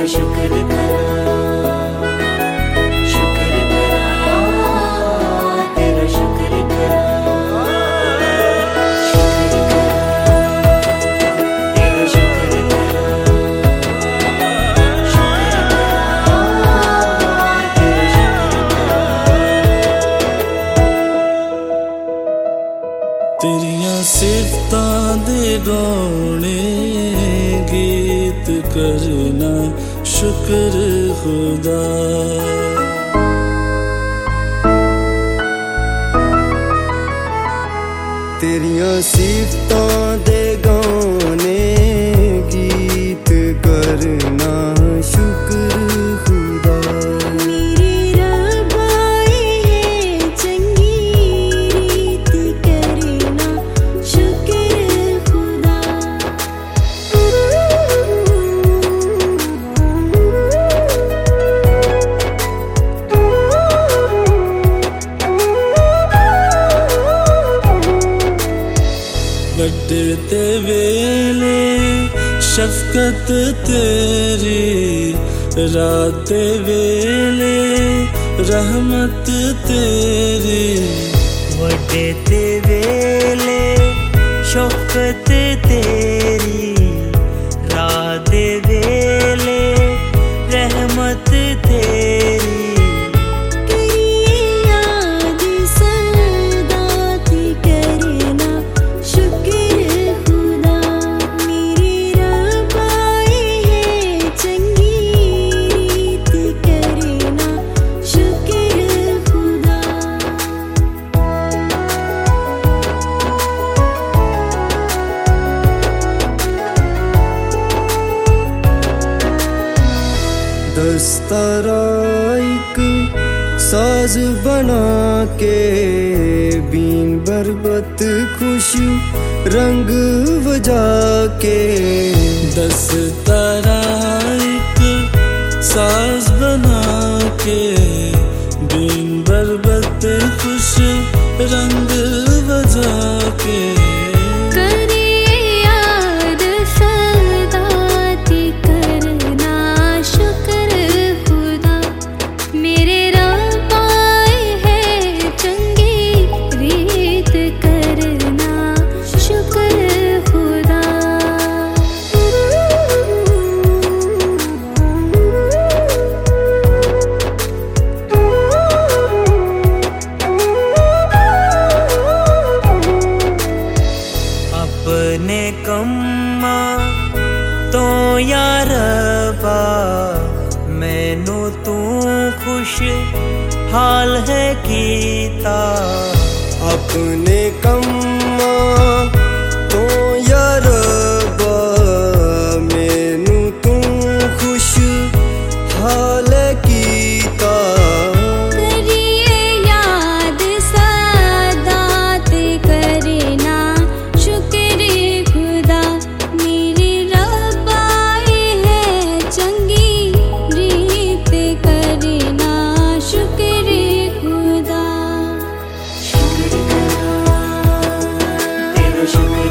तेरा शुक्र करा, शुक्र करा, तेरा शुक्र करा, शुक्र करा, तेरा शुक्र करा, शुक्र करा, तेरा शुक्र करा। तेरियां सिफतां दे गाने गीत करना शुक्र खुदा। तेरियां सिफतां दे गाने गीत करना शुक्र खुदा। मेरी रबाई है चंगी रीत करना शुक्र खुदा। बड्डे ते वेले शफकत तेरी, रात दे वेले रहमत तेरी। वड्डे ते वेले शफकत तेरी, रात दे वेले रहमत तेरी। करिए याद सदात करना शुक्र खुदा। मेरी रबाई है चंगी रीत करना शुक्र खुदा। दस्तरा एक साज बना के बीन बरबत खुश रंग बजा के। दस्तरा एक साज बना के बीन बरबत खुश रंग बजा के। करिए याद सदात करना शुक्र खुदा। मेरे रबाई है चंगी रीत करना शुक्र खुदा। अपने कम्मा तो या रबा मैनू तू खुश हाल है कीता। अपने कम्मा तो या रब्बा मैनू तू खुश हाल कीता। करिए याद सदात करना शुक्र खुदा। मेरी रबाई है चंगी रीत करना शुक्र खुदा। शुक्र करा, तेरा शुक्र